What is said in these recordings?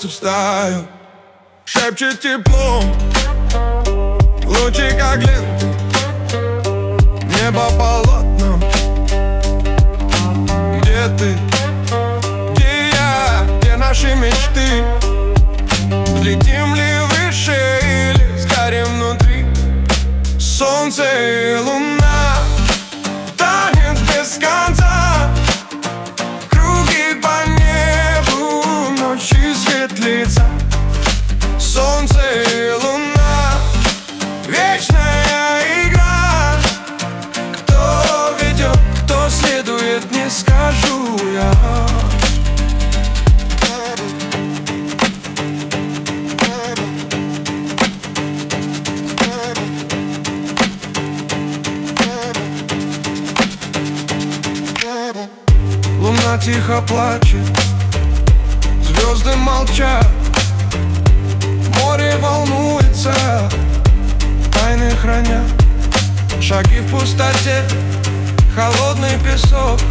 в стаю. Шепчет теплом, лучи как ленты, небо полотном. Где ты? Где я? Где наши мечты? Взлетим ли выше или сгорим внутри? Солнце и луна, танец без конца, круги по небу, ночи светлица. Солнце и луна, вечная игра. Кто ведет, кто следует, не скажу я. Луна тихо плачет, звезды молчат, море волнуется, тайны храня. Шаги в пустоте, холодный песок.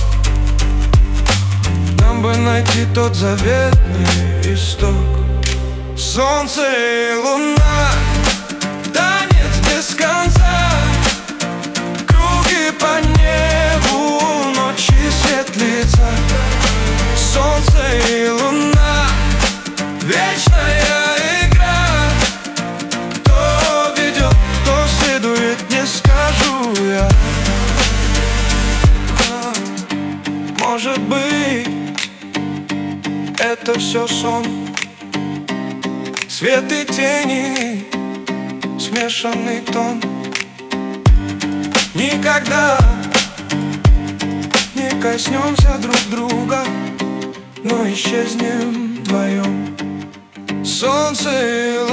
Нам бы найти тот заветный исток. Солнце и луна, танец без конца, круги по небу, ночи светлица. Солнце и луна, вечная игра. Кто ведет, кто следует, не скажу я. Может быть, это все сон, свет и тени, смешанный тон. Никогда не коснемся друг друга, но исчезнем вдвоем. Солнце и